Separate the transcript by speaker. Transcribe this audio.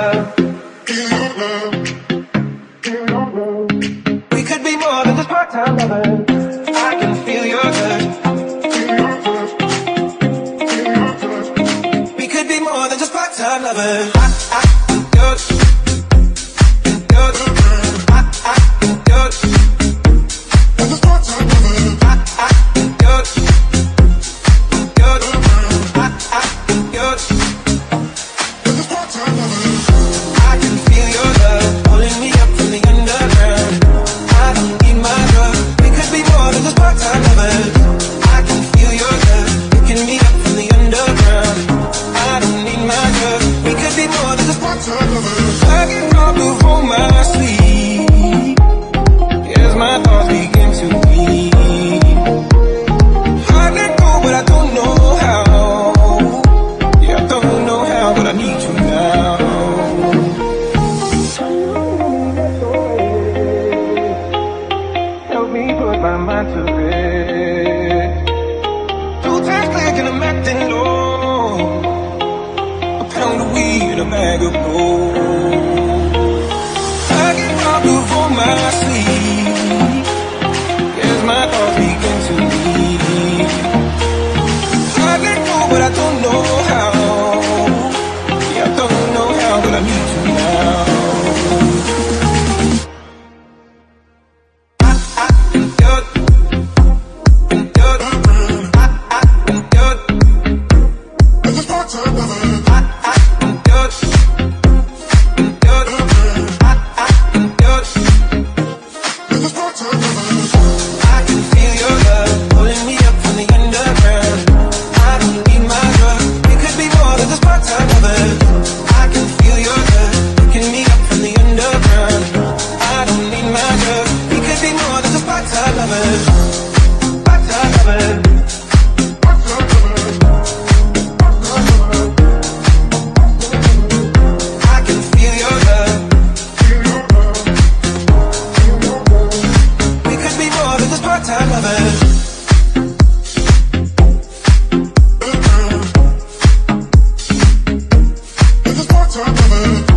Speaker 1: love. We could be more than just part-time lovers. I can feel your touch. We could be more than just part-time lovers. I can talk before my sleep. As my thoughts begin to bleed. I let go, but I don't know how. Yeah, I don't know how, but I need you now. Help me put my mind to rest. 2 times click and I'm acting low. A pound of weed, a bag of gold. I get up before my sleep. As my thoughts begin to lead. I let go, but I don't know how. Yeah, I don't know how, but I need you now. Part-time lovers. This is part-time lovers.